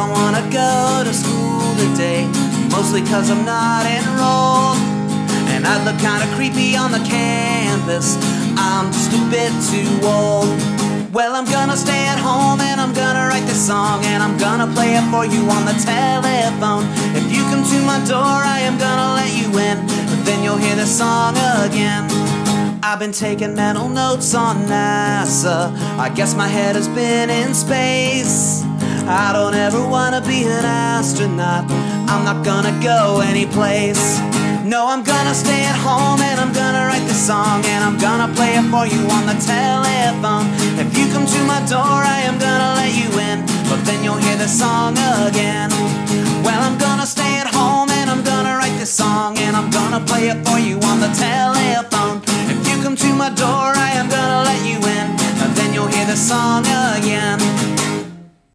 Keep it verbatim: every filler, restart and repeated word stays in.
don't wanna go to school today, mostly cause I'm not enrolled. And I look kinda creepy on the campus, I'm just a bit too old. Well, I'm gonna stay at home and I'm gonna write this song, and I'm gonna play it for you on the telephone. If you come to my door, I am gonna let you in, but then you'll hear the song again. I've been taking mental notes on NASA, I guess my head has been in space. I don't ever wanna be an astronaut, I'm not gonna go anyplace. No, I'm gonna stay at home and I'm gonna write this song, and I'm gonna play it for you on the telephone. If you come to my door, I am gonna let you in, but then you'll hear the song again. Well, I'm gonna stay at home and I'm gonna write this song, and I'm gonna play it for you on the telephone. If you come to my door, I am gonna let you in, but then you'll hear the song again.